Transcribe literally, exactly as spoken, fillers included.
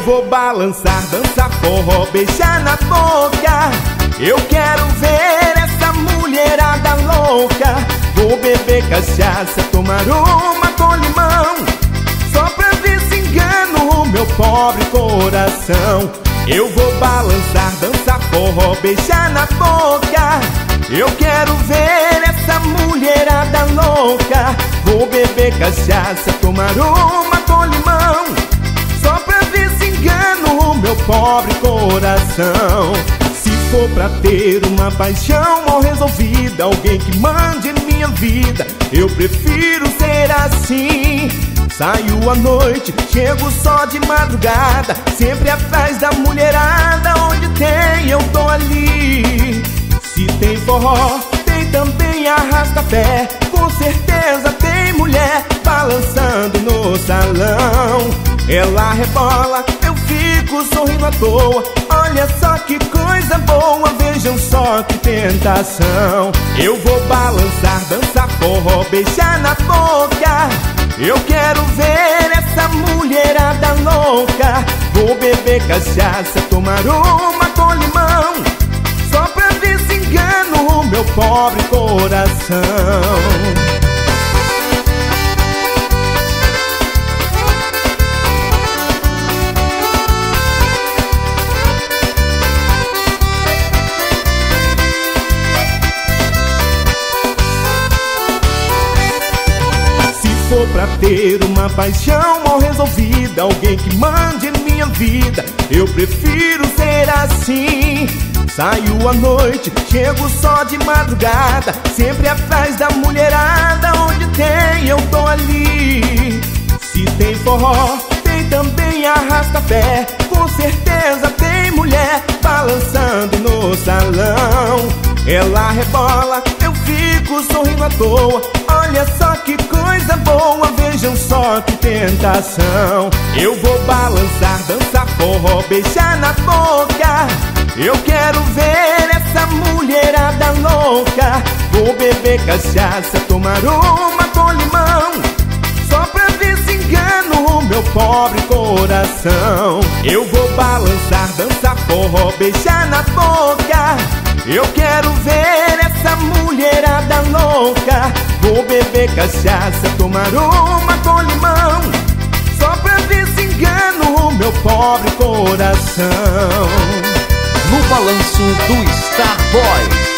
vou balançar, dançar forró, beijar na boca. Eu quero ver essa mulherada louca. Vou beber cachaça, tomar uma com limão, só pra ver se engano o meu pobre coração. Eu vou balançar, dançar forró, beijar na boca. Eu quero ver essa mulherada louca. Vou beber cachaça, tomar uma com limão, só pra ver se engano o meu pobre coração. Se for pra ter uma paixão mal resolvida, alguém que mande minha vida, eu prefiro ser assim. Saio à noite, chego só de madrugada, sempre atrás da mulherada. Onde tem, eu tô ali. Se tem forró, tem também arrasta-pé. Com certeza tem mulher balançando no salão. Ela rebola, eu fico sorrindo à toa. Olha só que coisa boa, vejam só que tentação. Eu vou balançar, dançar forró, beijar na boca. Eu quero ver essa mulherada louca. Vou beber cachaça, tomar uma com limão, só pra ver se engano o meu pobre coração. Se for pra ter uma paixão mal resolvida, alguém que mande minha vida, eu prefiro ser assim. Saio à noite, chego só de madrugada, sempre atrás da mulherada. Onde tem, eu tô ali. Se tem forró, tem também arrasta-pé. Com certeza tem mulher balançando no salão. Ela rebola, eu fico sorrindo à toa. Olha só que coisa boa, vejam só que tentação. Eu vou balançar, dançar forró, beijar na boca. Eu quero ver essa mulherada louca. Vou beber cachaça, tomar uma com limão, só pra ver se engano o meu pobre coração. Eu vou balançar, dançar forró, beijar na boca. Eu quero ver essa mulherada louca. Vou beber cachaça, tomar uma com limão, só pra ver se engano o meu pobre coração. No balanço do Star Boys.